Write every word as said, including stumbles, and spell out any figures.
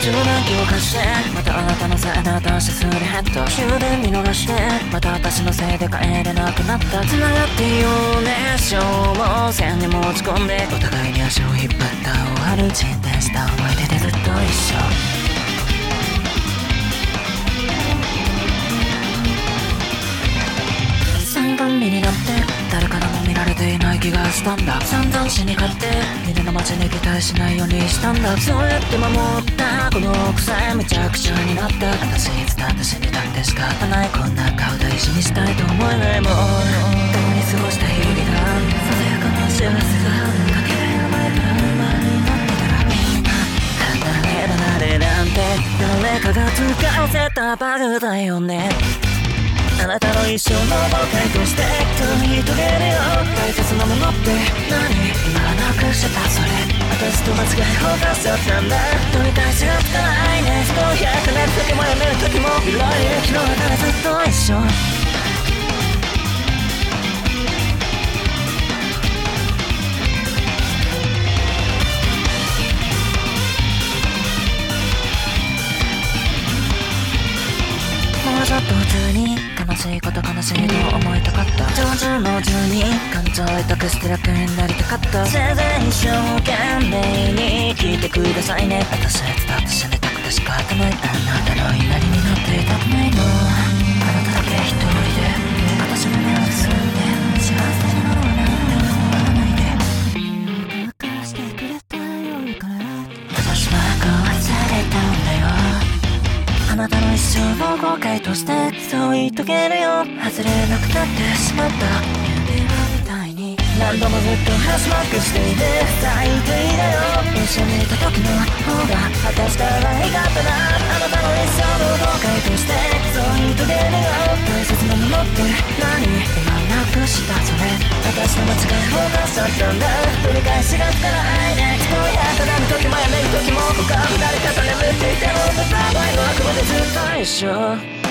柔軟気を貸してまたあなたのせいで私すり減った終電見逃してまた私のせいで帰れなくなった繋がっていようね消耗戦に持ち込んでお互いに足を引っ張った終わる沈殿した思い出でずっと一緒三冠目になって誰からも見られていない気がしたんだ散々死に勝って犬の街に期待しないようにしたんだそうやって守ったこの癖めちゃくちゃになった私いつだって死にたって仕方ないこんな顔大事にしたいと思えないもん共に過ごした日々がささやかな幸せがかけがえの前から馬になってたらみんな離れ離れなんて誰かが使わせたバグだよねあなたの一生の母体として共に遂げるよ大切なものって何今なくしたそれ私と間違いを犯しちゃったんだ取り返しがつかないね不公平かなる時もやめる時も広い昨日からずっと一緒もうちょっと普通に悲しいこと悲しいと思いたかった上手の順に感情を委託して楽になりたかったせいぜい一生懸命に聞いてくださいね私はいつだって死にたくて仕方ないあなたの言いなりになっていたくないのあなただけ一人で私の目をつんで幸せなのは何でも思わないで任してくれたよいから私は壊されたんだよあなたの一生を後悔としてそう言い遂げるよ外れなくなってしまった夢みたいに何度もずっとハッシュバックしていて最低だよ一緒にいた時の方が私から良かったなあなたの一生の後悔としてそう言い遂げるよ大切なものって何今なくしたそれ私の間違いを犯しちゃったんだ取り返しがつかないね人やただの時もやめる時も他二人方眠っていても歌声のあくまでずっと一緒